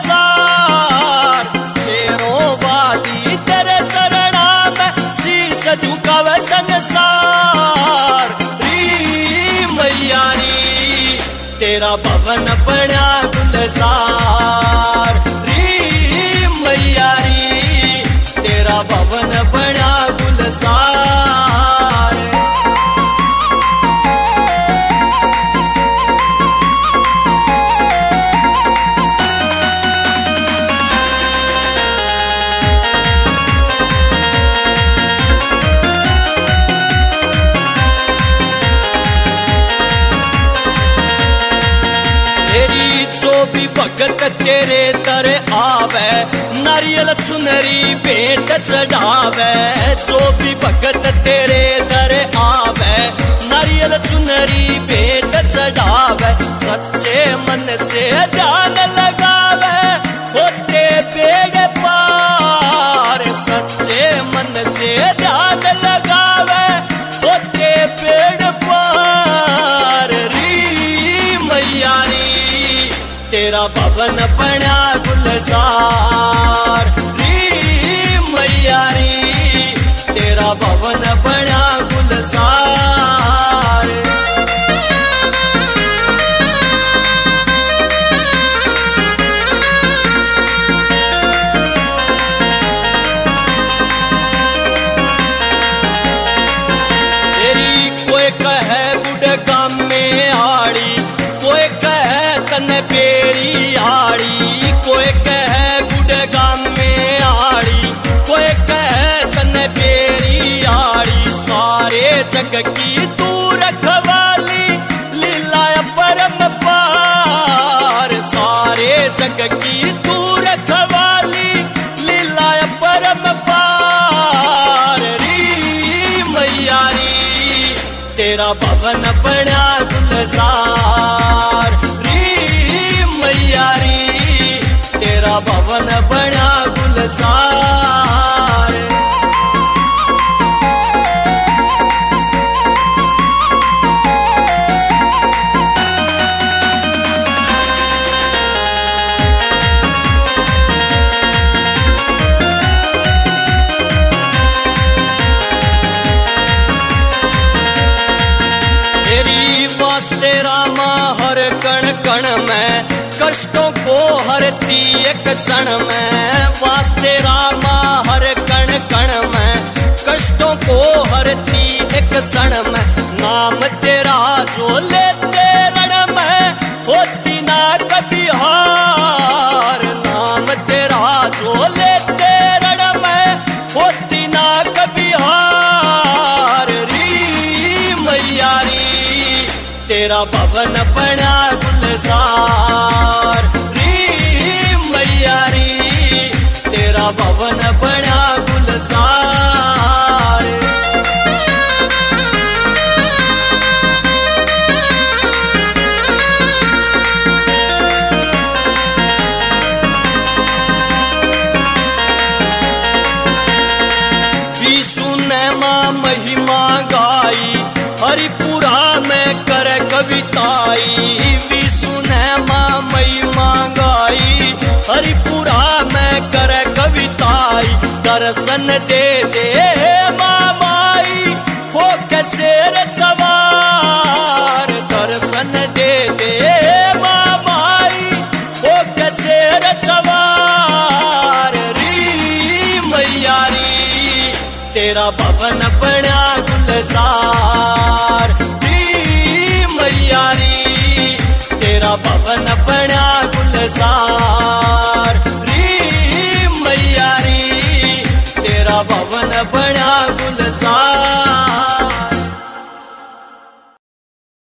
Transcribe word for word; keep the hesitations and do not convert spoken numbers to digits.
संसार। शेरों वाली तेरे चरणा में शीश झुकावे संसार। री मैया री तेरा भवन बना गुलजार। री मैया री तेरा भवन बना गुलजार। जो भी भगत तेरे दर आवे नारियल चुनरी भेंट चढ़ावे। जो भी भगत तेरे दर आवे नारियल चुनरी भेंट चढ़ावे। सच्चे मन से ध्यान लगावे होते बेड़े पार। सच्चे मन से ध्यान लगावे होते पेड़ पार। री मैया री तेरा भवन बना गुलजार। री मैया री तेरा भवन बना गुलजार। तेरी कोई कहे गुड़गाम में आड़ी, कोई कहे तन पेरी आड़ी। कोई कहे गुड़गाम में आड़ी, कोई कहे तन पेरी आड़ी। सारे जग की तू रखवाली लीला परम पार। सारे जग की तू रखवाली लीला परम पार। री मैया री तेरा भवन बना गुलजार। री मैया री तेरा भवन बना गुलजार। तेरी वास्ते रामा हर कण कण में कष्टों को हरती एक क्षण में। वास्ते रामा हर कण कण में कष्टों को हरती एक क्षण में। नाम तेरा जो लेते रण में होती ना कभी हार। नाम तेरा जो लेते रण में होती ना कभी हार। री मैया री तेरा भवन बना गुलजार। री मैया री तेरा भवन बना गुलजार। विष्णु ने मां महिमा गाई हरिपुरा में कर कविताई। विष्णु ने मां महिमा गाई हरिपुरा में कर कविताई। दर्शन दे दे मां माई हो के शेर सवार। दर्शन दे दे मां माई हो के शेर सवार। री मैया री तेरा भवन बना गुलजार। री मैया री तेरा भवन बना